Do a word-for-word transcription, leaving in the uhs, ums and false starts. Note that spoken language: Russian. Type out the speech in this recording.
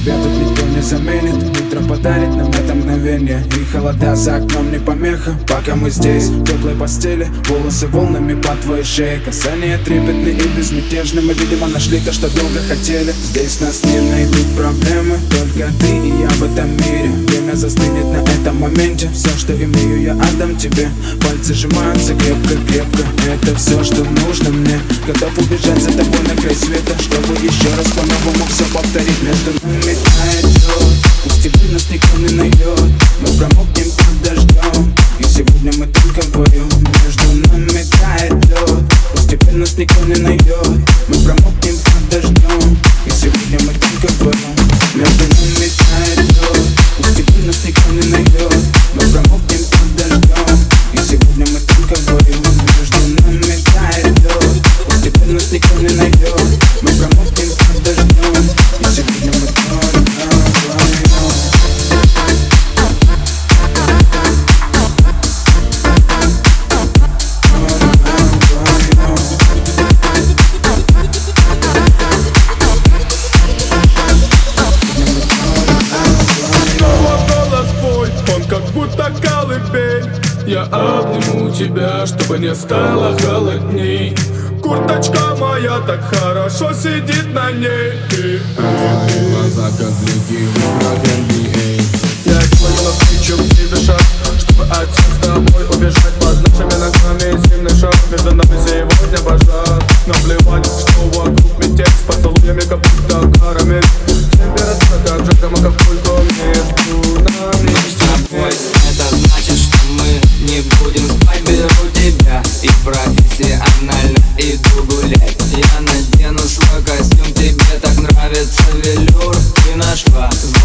Тебя тут никто не заменит. Утро подарит нам это мгновение. И холода за окном не помеха. Пока мы здесь, в теплой постели, волосы волнами по твоей шее. Касания трепетные и безмятежны. Мы, видимо, нашли то, что долго хотели. Здесь нас не найдут проблемы, только ты и я в этом мире. Время застынет на этом моменте. Все, что имею, я отдам тебе. Пальцы сжимаются крепко-крепко. Это все, что нужно мне. Готов убежать за тобой на край света, чтобы еще раз по-новому все повторить. Между нами тает лед, пусть теперь нас никто не найдет. Мы промокнем под дождем, и сегодня мы только вдвоем. Между нами тает лед, пусть теперь нас никто не найдет. Мы промокнем под дождем, и сегодня мы только вдвоем. Между нами тает лед, пусть теперь нас никто не найдет. Мы промокнем под дождем, и сегодня мы только вдвоем. Между нами тает лед, пусть теперь нас никто не найдет. Мы промокнем под дождем, и сегодня мы только вдвоем. Я обниму тебя, чтобы не стало холодней. Курточка моя так хорошо сидит на ней. Твои глаза как блики в играх эн би эй. Я делаю навстречу тебе шаг, чтобы отсюда с тобой убежать. Под нашими ногами сильный шаг, между нами сегодня пожар. Наплевать, что вокруг метель, с поцелуями как будто карамель. Температура как жарко, мы как только между нами. Это значит, что мы не будем спать. Беру тебя и профессионально иду гулять. Я надену свой костюм, тебе так нравится велюр. Ты нашла